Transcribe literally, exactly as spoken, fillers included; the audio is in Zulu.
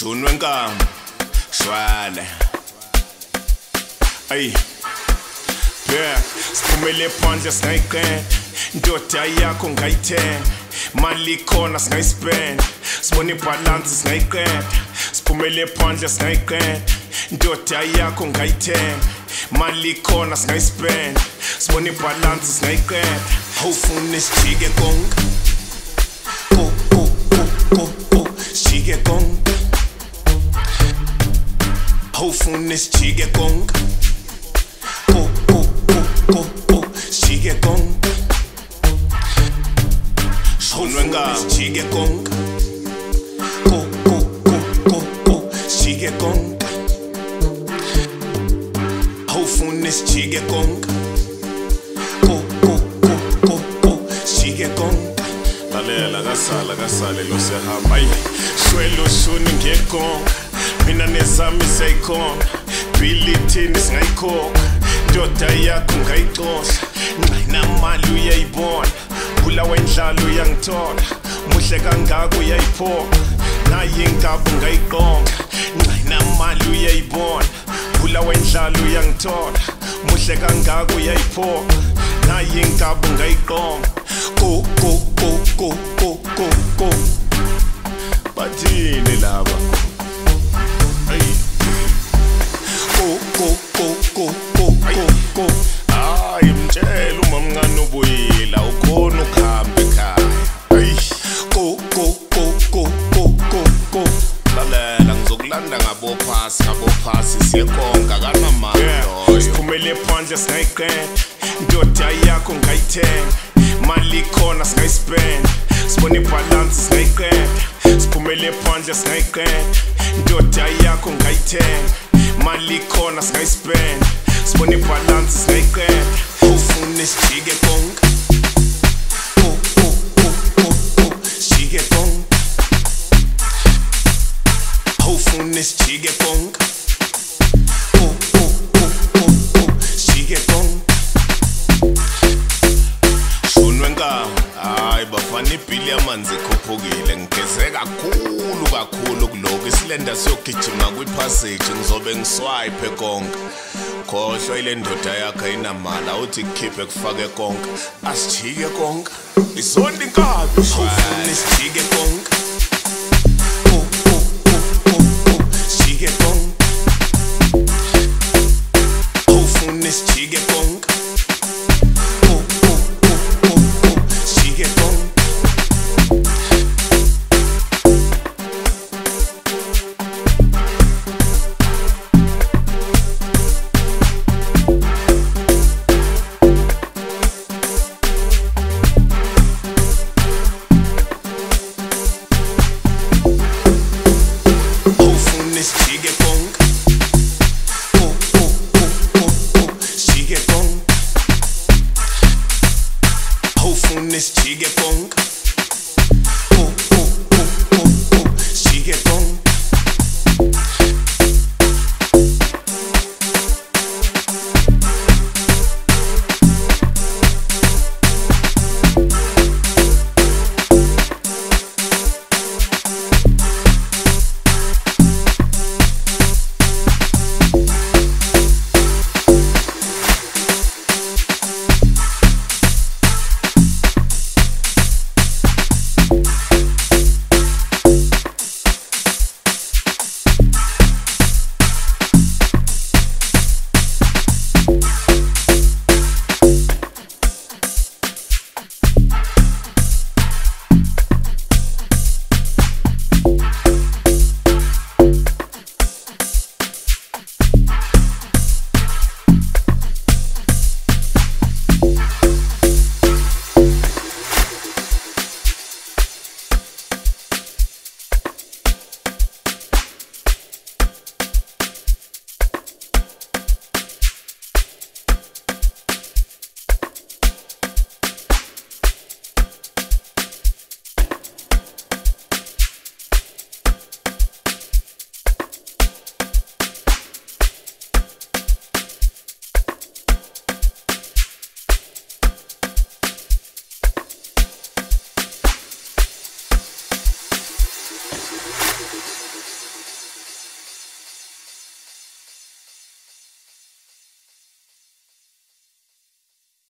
Shunwe nkamba shwale ay yeah siphumele phandle singayiqenda ndoda yakho ngayithenga mali khona singayispend sibona ibalance singayiqenda siphumele phandle singayiqenda ndoda yakho ngayithenga mali khona singayispend sibona ibalance singayiqenda awufune sijike konke ko ko ko ko sijike konke awufune sijike konke ko ko ko ko sijike konke shunwe ngamba sijike konke ko ko ko ko sijike konke awufune sijike konke ko ko ko ko sijike konke lalela kasala kasale lo sehamba ayi shwelo shuni ngekonke mina nezami seyikhona bilithini singayikhokha ndoda yakho ngayixosha nginamali uyayibona bula wendlalo uyangithola muhle kangaka uyayiphoka naye ingabo ngayiqonga nginamali uyayibona bula wendlalo uyangithola muhle kangaka uyayiphoka naye ingabo ngayiqonga ko ko ko ko ko ko ko bathini laba ko ko ko ko ko ko ay mtshela umamncane ubuyila ukhona ukuhamba ekhaya ay ko ko ko ko ko ko ko lalela ngizokulanda ngabo phasi ngabo phasi siyekonga kanamali loyo siphumele phandle singayiqenda ndoda yakho ngayithenga mali khona singayispend sibona ibalance singayiqenda siphumele phandle singayiqenda ndoda yakho ngayithenga mali khona singayispend sibona ibalance singayiqenda awufune sijike konke ko ko ko ko ko sijike konke awufune sijike konke ko ko ko ko ko sijike konke shunwe nkamba hayi bafana ibhili yamanzi ikhuphukile ngigeze kakhulu kakhulu kuloko isilenda siyogijima kwipassage ngizobe ngiswipe konke khohlwa ile ndoda yakhe inamali awuthi kukhiphe kufake konke asijike konke isonto inkabi awufune sijike konke